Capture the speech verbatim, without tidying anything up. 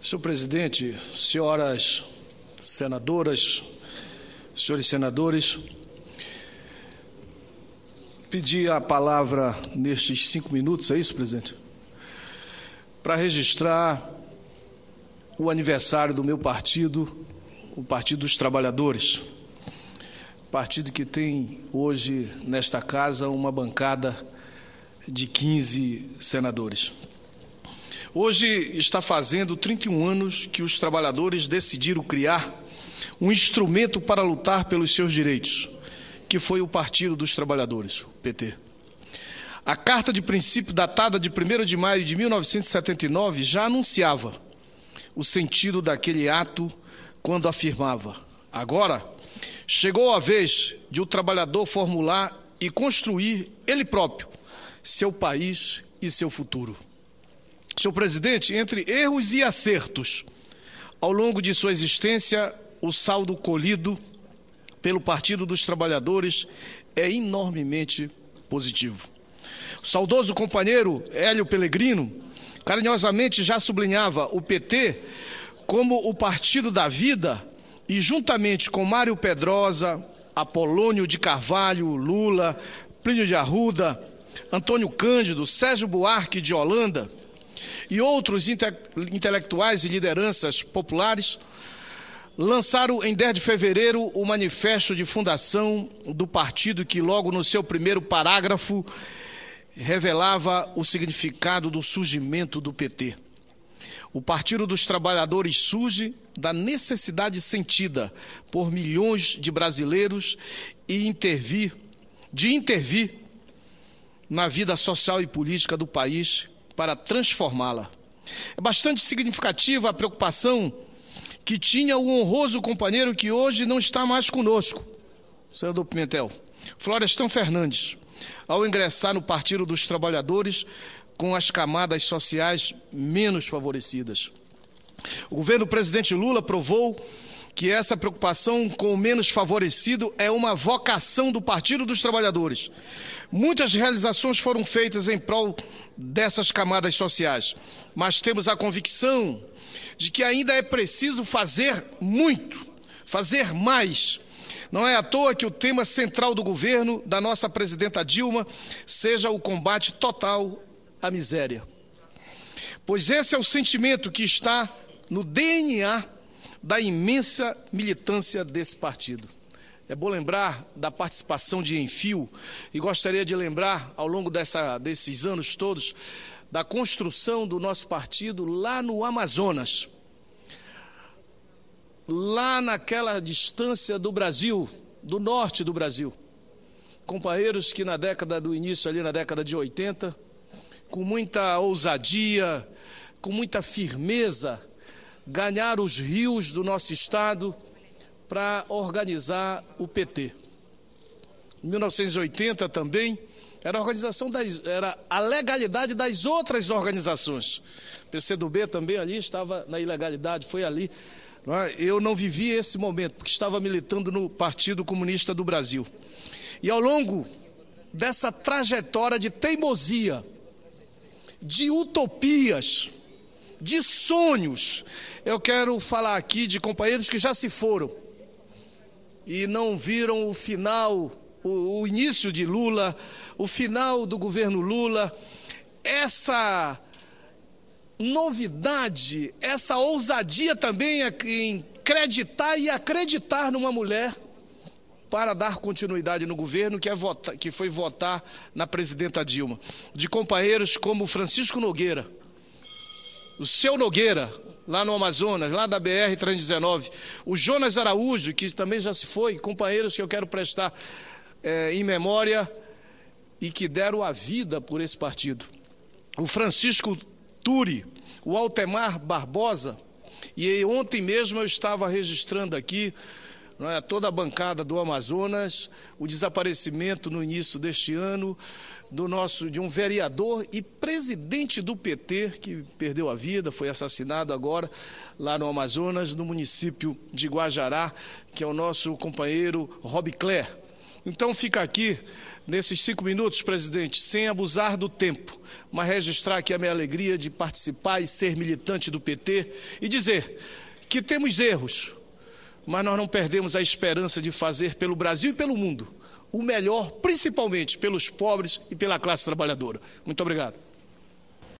Senhor presidente, senhoras senadoras, senhores senadores, pedi a palavra nestes cinco minutos, é isso, presidente? Para registrar o aniversário do meu partido, o Partido dos Trabalhadores, partido que tem hoje nesta casa uma bancada de quinze senadores. Hoje está fazendo trinta e um anos que os trabalhadores decidiram criar um instrumento para lutar pelos seus direitos, que foi o Partido dos Trabalhadores, o P T. A Carta de Princípio, datada de primeiro de maio de mil novecentos e setenta e nove, já anunciava o sentido daquele ato quando afirmava: agora chegou a vez de o trabalhador formular e construir ele próprio seu país e seu futuro. Senhor presidente, entre erros e acertos, ao longo de sua existência, o saldo colhido pelo Partido dos Trabalhadores é enormemente positivo. O saudoso companheiro Hélio Pellegrino carinhosamente já sublinhava o P T como o partido da vida e, juntamente com Mário Pedrosa, Apolônio de Carvalho, Lula, Plínio de Arruda, Antônio Cândido, Sérgio Buarque de Holanda e outros inte intelectuais e lideranças populares, lançaram em dez de fevereiro o manifesto de fundação do partido, que logo no seu primeiro parágrafo revelava o significado do surgimento do P T. O Partido dos Trabalhadores surge da necessidade sentida por milhões de brasileiros e intervir, de intervir na vida social e política do país para transformá-la. É bastante significativa a preocupação que tinha o honroso companheiro que hoje não está mais conosco, senador Pimentel, Florestan Fernandes, ao ingressar no Partido dos Trabalhadores com as camadas sociais menos favorecidas. O governo do presidente Lula provou que essa preocupação com o menos favorecido é uma vocação do Partido dos Trabalhadores. Muitas realizações foram feitas em prol dessas camadas sociais, mas temos a convicção de que ainda é preciso fazer muito, fazer mais. Não é à toa que o tema central do governo da nossa presidenta Dilma seja o combate total à miséria. Pois esse é o sentimento que está no D N A da imensa militância desse partido. É bom lembrar da participação de Enfio e gostaria de lembrar, ao longo dessa, desses anos todos, da construção do nosso partido lá no Amazonas, lá naquela distância do Brasil, do norte do Brasil. Companheiros que na década do início, ali na década de oitenta, com muita ousadia, com muita firmeza, ganharam os rios do nosso estado para organizar o P T. Em mil novecentos e oitenta também era a organização das, era a legalidade das outras organizações. O P C do B também ali estava na ilegalidade, foi ali. Não é? Eu não vivi esse momento, porque estava militando no Partido Comunista do Brasil. E ao longo dessa trajetória de teimosia, de utopias, de sonhos, eu quero falar aqui de companheiros que já se foram e não viram o final, o, o início de Lula, o final do governo Lula, essa novidade, essa ousadia também em acreditar e acreditar numa mulher para dar continuidade no governo, que, é votar, que foi votar na presidenta Dilma. De companheiros como Francisco Nogueira, o seu Nogueira, lá no Amazonas, lá da B R trezentos e dezenove, o Jonas Araújo, que também já se foi, companheiros que eu quero prestar é, em memória e que deram a vida por esse partido. O Francisco Turi, o Altemar Barbosa, e ontem mesmo eu estava registrando aqui, não é, toda a bancada do Amazonas, o desaparecimento no início deste ano do nosso, de um vereador e presidente do P T que perdeu a vida, foi assassinado agora lá no Amazonas, no município de Guajará, que é o nosso companheiro Rob Cler. Então fica aqui, nesses cinco minutos, presidente, sem abusar do tempo, mas registrar aqui a minha alegria de participar e ser militante do P T e dizer que temos erros, mas nós não perdemos a esperança de fazer pelo Brasil e pelo mundo o melhor, principalmente pelos pobres e pela classe trabalhadora. Muito obrigado.